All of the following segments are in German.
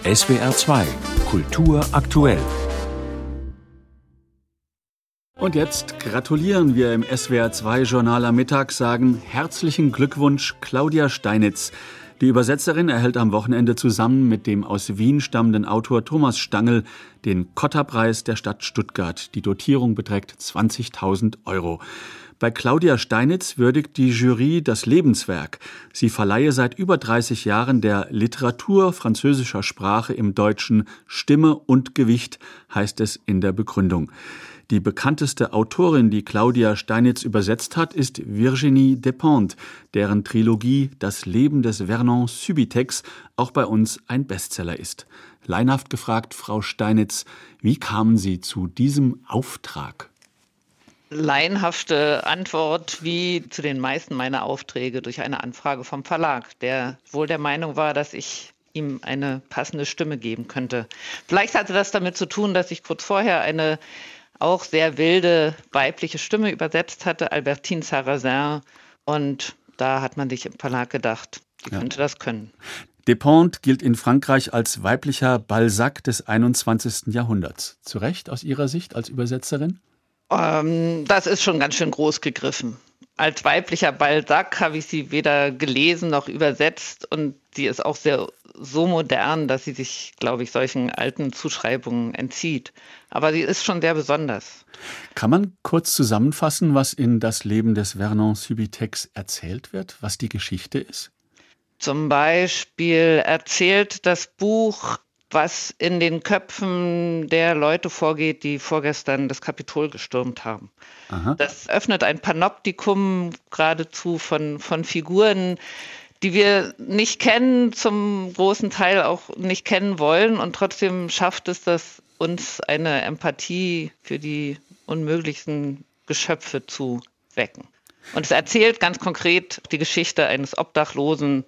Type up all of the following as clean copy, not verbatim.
SWR 2 Kultur aktuell. Und jetzt gratulieren wir im SWR 2 Journal am Mittag, sagen herzlichen Glückwunsch Claudia Steinitz. Die Übersetzerin erhält am Wochenende zusammen mit dem aus Wien stammenden Autor Thomas Stangl den Cotta-Preis der Stadt Stuttgart. Die Dotierung beträgt 20.000 €. Bei Claudia Steinitz würdigt die Jury das Lebenswerk. Sie verleihe seit über 30 Jahren der Literatur französischer Sprache im Deutschen Stimme und Gewicht, heißt es in der Begründung. Die bekannteste Autorin, die Claudia Steinitz übersetzt hat, ist Virginie Despentes, deren Trilogie Das Leben des Vernon Subutex auch bei uns ein Bestseller ist. Laienhaft gefragt, Frau Steinitz, wie kamen Sie zu diesem Auftrag? Laienhafte Antwort, wie zu den meisten meiner Aufträge, durch eine Anfrage vom Verlag, der wohl der Meinung war, dass ich ihm eine passende Stimme geben könnte. Vielleicht hatte das damit zu tun, dass ich kurz vorher eine auch sehr wilde weibliche Stimme übersetzt hatte, Albertine Sarrazin. Und da hat man sich im Verlag gedacht, die könnte das können. Despentes gilt in Frankreich als weiblicher Balzac des 21. Jahrhunderts. Zu Recht aus Ihrer Sicht als Übersetzerin? Das ist schon ganz schön groß gegriffen. Als weiblicher Balzac habe ich sie weder gelesen noch übersetzt und sie ist auch so modern, dass sie sich, glaube ich, solchen alten Zuschreibungen entzieht. Aber sie ist schon sehr besonders. Kann man kurz zusammenfassen, was in Das Leben des Vernon Subutex erzählt wird, was die Geschichte ist? Zum Beispiel erzählt das Buch, was in den Köpfen der Leute vorgeht, die vorgestern das Kapitol gestürmt haben. Aha. Das öffnet ein Panoptikum geradezu von Figuren, die wir nicht kennen, zum großen Teil auch nicht kennen wollen. Und trotzdem schafft es das, uns eine Empathie für die unmöglichsten Geschöpfe zu wecken. Und es erzählt ganz konkret die Geschichte eines Obdachlosen,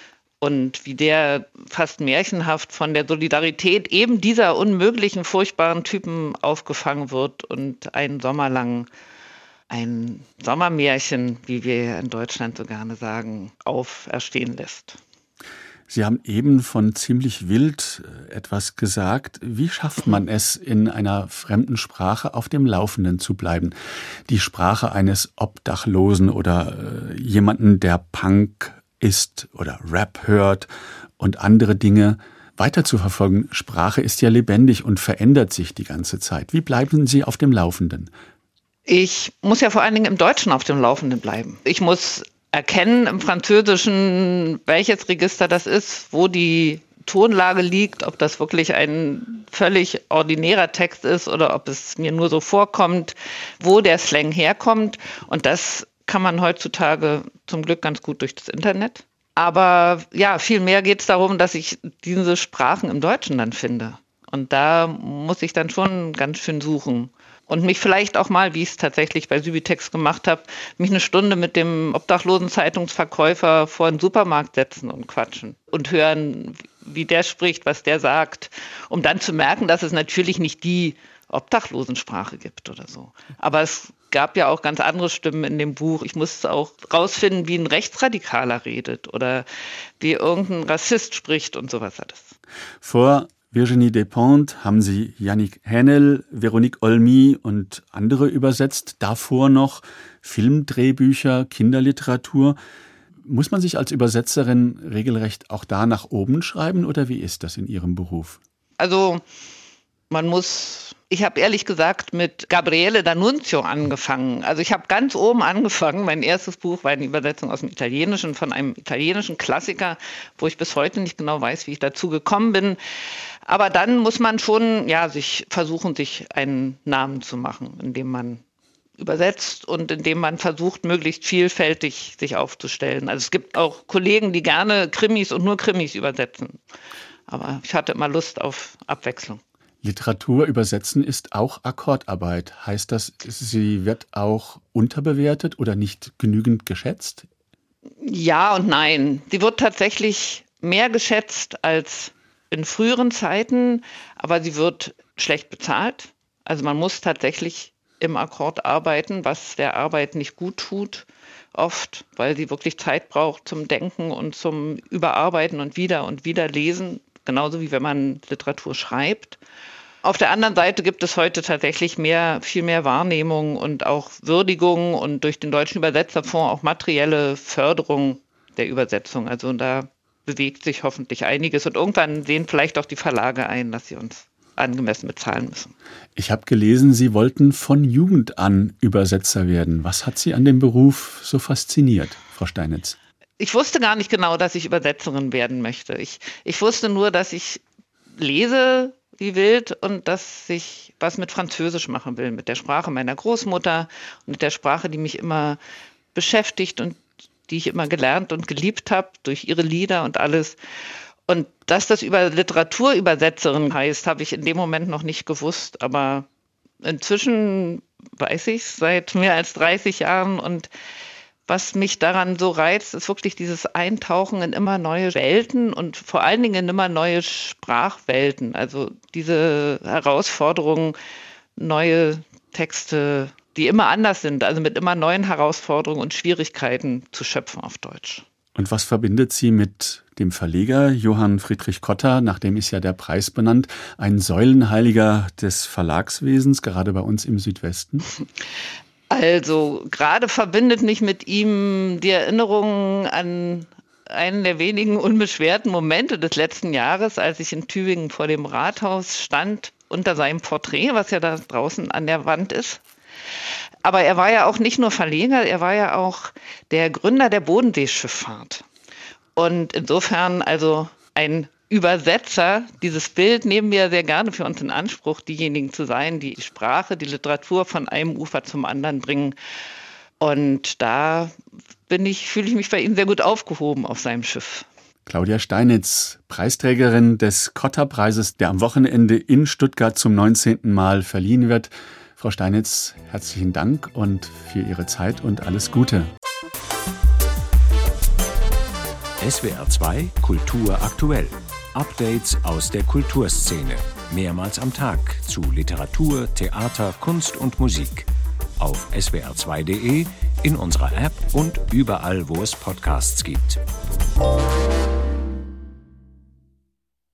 und wie der fast märchenhaft von der Solidarität eben dieser unmöglichen, furchtbaren Typen aufgefangen wird und einen Sommer lang ein Sommermärchen, wie wir in Deutschland so gerne sagen, auferstehen lässt. Sie haben eben von ziemlich wild etwas gesagt. Wie schafft man es, in einer fremden Sprache auf dem Laufenden zu bleiben? Die Sprache eines Obdachlosen oder jemanden, der Punk ist oder Rap hört und andere Dinge weiter zu verfolgen. Sprache ist ja lebendig und verändert sich die ganze Zeit. Wie bleiben Sie auf dem Laufenden? Ich muss ja vor allen Dingen im Deutschen auf dem Laufenden bleiben. Ich muss erkennen im Französischen, welches Register das ist, wo die Tonlage liegt, ob das wirklich ein völlig ordinärer Text ist oder ob es mir nur so vorkommt, wo der Slang herkommt. Und das kann man heutzutage zum Glück ganz gut durch das Internet. Aber ja, vielmehr geht es darum, dass ich diese Sprachen im Deutschen dann finde. Und da muss ich dann schon ganz schön suchen. Und mich vielleicht auch mal, wie ich es tatsächlich bei Subutex gemacht habe, mich eine Stunde mit dem obdachlosen Zeitungsverkäufer vor den Supermarkt setzen und quatschen. Und hören, wie der spricht, was der sagt. Um dann zu merken, dass es natürlich nicht die Obdachlosensprache gibt oder so. Aber es gab ja auch ganz andere Stimmen in dem Buch. Ich musste auch rausfinden, wie ein Rechtsradikaler redet oder wie irgendein Rassist spricht und sowas alles. Vor Virginie Despentes haben Sie Yannick Haenel, Véronique Olmy und andere übersetzt. Davor noch Filmdrehbücher, Kinderliteratur. Muss man sich als Übersetzerin regelrecht auch da nach oben schreiben oder wie ist das in Ihrem Beruf? Also ich habe ehrlich gesagt mit Gabriele D'Annunzio angefangen. Also ich habe ganz oben angefangen. Mein erstes Buch war eine Übersetzung aus dem Italienischen von einem italienischen Klassiker, wo ich bis heute nicht genau weiß, wie ich dazu gekommen bin. Aber dann muss man schon sich versuchen, sich einen Namen zu machen, indem man übersetzt und indem man versucht, möglichst vielfältig sich aufzustellen. Also es gibt auch Kollegen, die gerne Krimis und nur Krimis übersetzen. Aber ich hatte immer Lust auf Abwechslung. Literatur übersetzen ist auch Akkordarbeit. Heißt das, sie wird auch unterbewertet oder nicht genügend geschätzt? Ja und nein. Sie wird tatsächlich mehr geschätzt als in früheren Zeiten, aber sie wird schlecht bezahlt. Also man muss tatsächlich im Akkord arbeiten, was der Arbeit nicht gut tut, oft, weil sie wirklich Zeit braucht zum Denken und zum Überarbeiten und wieder lesen. genauso wie wenn man Literatur schreibt. Auf der anderen Seite gibt es heute tatsächlich viel mehr Wahrnehmung und auch Würdigung und durch den Deutschen Übersetzerfonds auch materielle Förderung der Übersetzung. Also da bewegt sich hoffentlich einiges und irgendwann sehen vielleicht auch die Verlage ein, dass sie uns angemessen bezahlen müssen. Ich habe gelesen, Sie wollten von Jugend an Übersetzer werden. Was hat Sie an dem Beruf so fasziniert, Frau Steinitz? Ich wusste gar nicht genau, dass ich Übersetzerin werden möchte. Ich wusste nur, dass ich lese wie wild und dass ich was mit Französisch machen will, mit der Sprache meiner Großmutter und mit der Sprache, die mich immer beschäftigt und die ich immer gelernt und geliebt habe durch ihre Lieder und alles. Und dass das über Literaturübersetzerin heißt, habe ich in dem Moment noch nicht gewusst, aber inzwischen weiß ich es seit mehr als 30 Jahren und was mich daran so reizt, ist wirklich dieses Eintauchen in immer neue Welten und vor allen Dingen in immer neue Sprachwelten. Also diese Herausforderung, neue Texte, die immer anders sind, also mit immer neuen Herausforderungen und Schwierigkeiten zu schöpfen auf Deutsch. Und was verbindet Sie mit dem Verleger Johann Friedrich Kotter? Nach dem ist ja der Preis benannt, ein Säulenheiliger des Verlagswesens, gerade bei uns im Südwesten. Also gerade verbindet mich mit ihm die Erinnerung an einen der wenigen unbeschwerten Momente des letzten Jahres, als ich in Tübingen vor dem Rathaus stand, unter seinem Porträt, was ja da draußen an der Wand ist. Aber er war ja auch nicht nur Verleger, er war ja auch der Gründer der Bodenseeschifffahrt. Und insofern also ein Übersetzer, dieses Bild nehmen wir sehr gerne für uns in Anspruch, diejenigen zu sein, die Sprache, die Literatur von einem Ufer zum anderen bringen. Und da fühle ich mich bei ihm sehr gut aufgehoben auf seinem Schiff. Claudia Steinitz, Preisträgerin des Kotter-Preises, der am Wochenende in Stuttgart zum 19. Mal verliehen wird. Frau Steinitz, herzlichen Dank und für Ihre Zeit und alles Gute. SWR 2 Kultur aktuell. Updates aus der Kulturszene. Mehrmals am Tag zu Literatur, Theater, Kunst und Musik. Auf swr2.de, in unserer App und überall, wo es Podcasts gibt.